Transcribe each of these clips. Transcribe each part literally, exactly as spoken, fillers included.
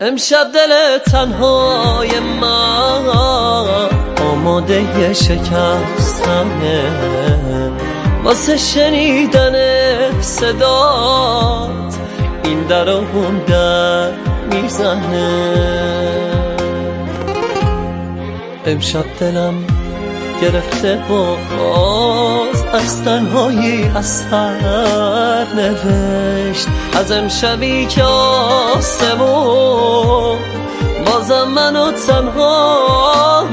امشب دل تنهای من آماده شکستنه، واسه شنیدن صدات این در و اون در میزنه. امشب دلم گرفته باز از تنهایی اثر نوشت، از امشبی که آسمون بازم منو تنها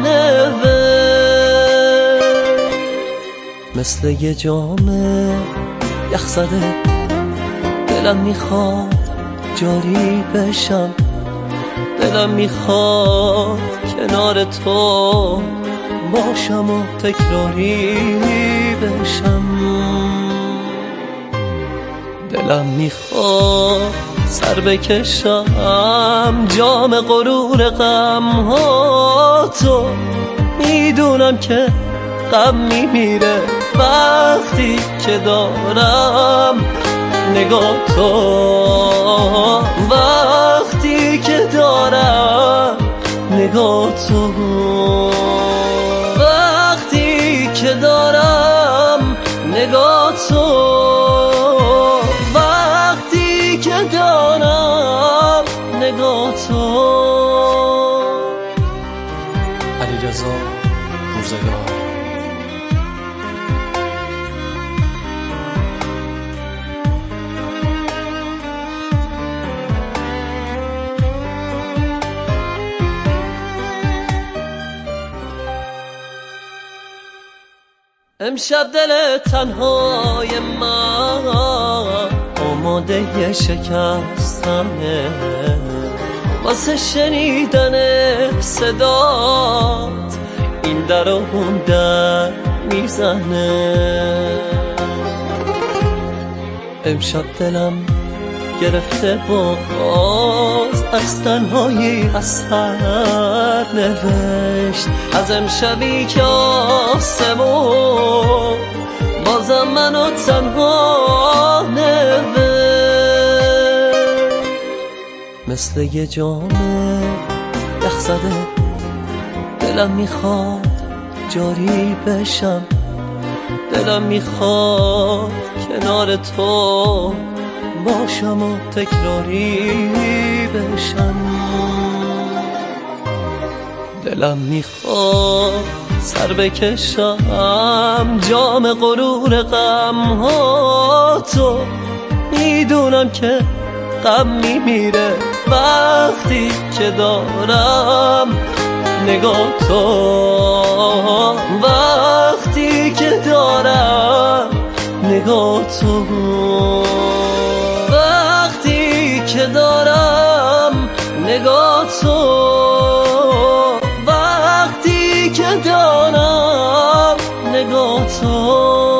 نوشت. مثل یه جام یخ زده دلم میخواد جاری بشم، دلم میخواد کنار تو باشم و تکراری بشم. دلم میخواد سر بکشم جام غرور غم ها تو، میدونم که غم میمیره وقتی که دارم نگاه تو، وقتی که دارم نگاه تو، وقتی که دارم نگاه تو، وقتی که دارم نگاه تو. علیرضا روزگار. امشب دل تنهای من آماده شکستنه، واسه شنیدن صدات این در و اون در میزنه. امشب دلم گرفته باز از تنهایی اثر نوشت، از امشبی که آسمون بازم منو تنها نوشت. مثل یه جام یخ زده دلم میخواد جاری بشم، دلم میخواد کنار تو باشم و تکراری بشم. دلم میخواد سر بکشم جام غرور غم ها تو، میدونم که غم میمیره وقتی که دارم نگاه تو، وقتی که دارم نگاه تو، وقتی که دارم نگاه تو، وقتی که دارم نگاه تو.